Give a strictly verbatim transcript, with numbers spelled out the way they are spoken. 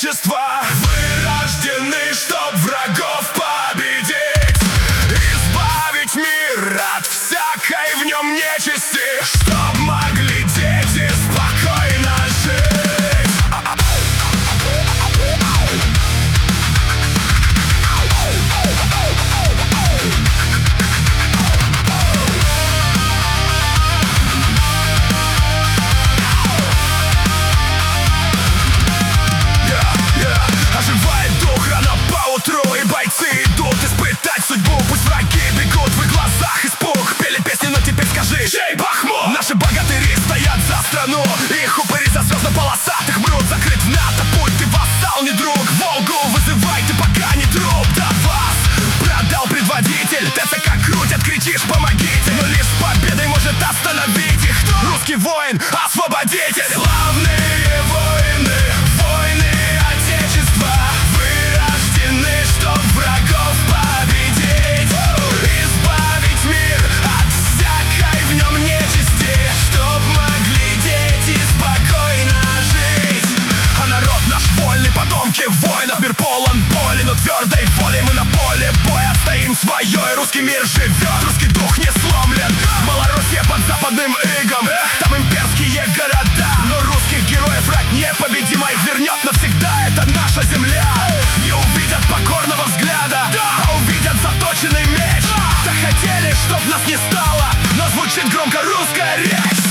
Отечества. Вы рождены, чтоб врагов победить, избавить мир от всякой в нем нечисти, чтоб могли дети спокойно жить. Чей Бахмут? Наши богатыри стоят за страну, их упыри за звездно-полосатых мрут. Закрыт в НАТО путь, ты вассал, не друг. Волгу вызывай, ты пока не труп. Да вас продал предводитель, ТЦК крутят, кричишь помогите, но лишь победой может остановить их кто? Русский воин, освободитель. Славные воины, воины Отечества, вы рождены, чтоб врагов победить, избавить мир от всякой в нем нечисти, чтоб могли дети спокойно жить. А народ наш вольный, потомки воинов. Мир полон боли, но твердой волей мы на поле боя стоим свое, и русский мир живет. Русский дух не сломлен. Малороссия под западным игом, там имперские города, но русских героев враг непобедимый вернет навсегда. Это наша земля. Не увидят покорного взгляда, а увидят заточенный меч. Так хотели, чтоб нас не стало, но звучит громко русская речь.